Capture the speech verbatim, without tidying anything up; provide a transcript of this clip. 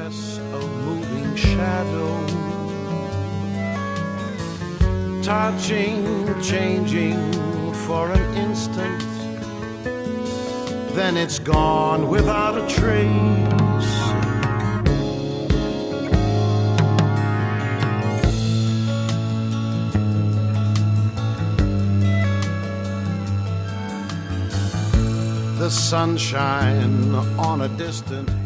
caress of moving shadow, touching, changing for an instant, then it's gone without a trace. The sunshine on a distant